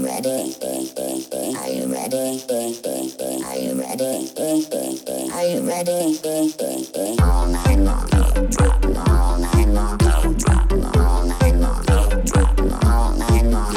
ready? Are you ready? Are you ready? Are you ready? All night long, all night long, all night long, all night long.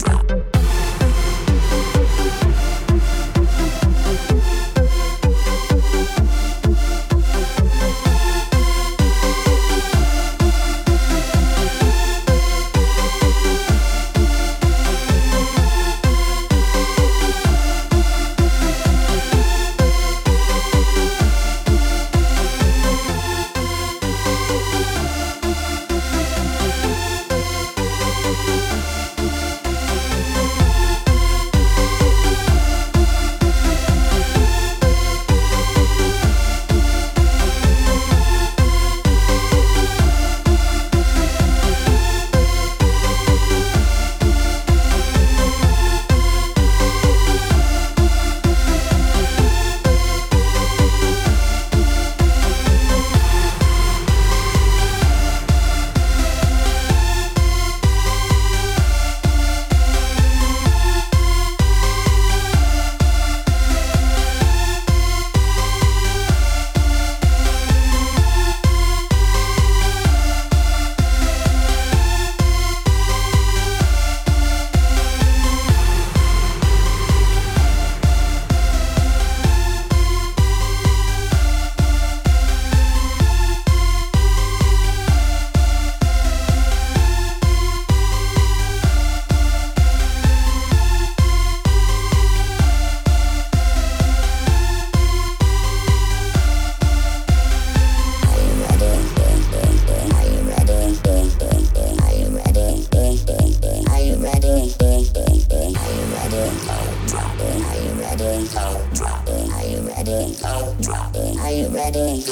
Are you ready?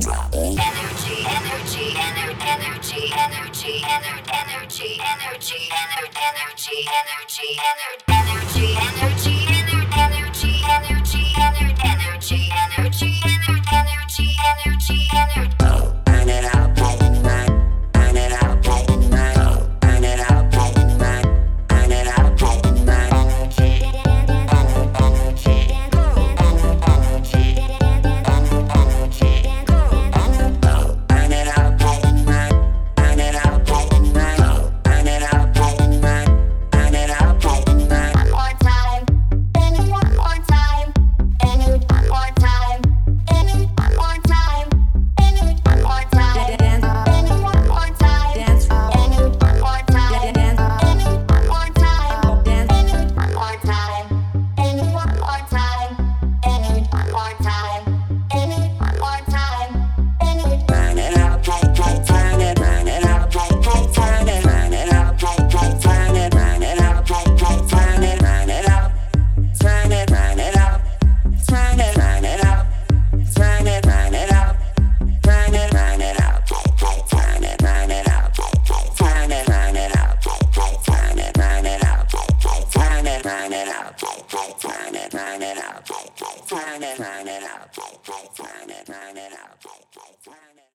Energy, energy, energy, energy, energy, energy, energy, energy, energy, energy, energy, energy, energy, energy, energy, energy, energy, energy, energy. Burn it out, play in the night. Burn it out, play in the night. Burn it out, play in the night. Burn it out, play in the night. Energy, energy, energy, energy. Burn it out, play in the night. Burn it out, play in the night. Burn it out, play in the night. Burn it out, play in the night. One more time. One more time. One more time. One more time. One more time. Dance. One more time. Dance. One more time. Dance. One more time. Dance. One more time. One more time. One more time. One more time. Burn it out, play, play, turn it. Burn it out, play, play, turn it. Burn it out, play, play, turn it. Burn it out, play, play, turn it. Burn it out, turn it, burn it out, turn it, burn it out, turn it, burn it out, turn it, burn it out, play, play, turn it, burn it out, play, play, turn it, burn it out, play, play, turn it, burn it out, play, play, turn it, burn it out, play, play, turn it, burn it out, play, play, turn it, burn it out, play, play, turn it, burn it out, play, play, turn it.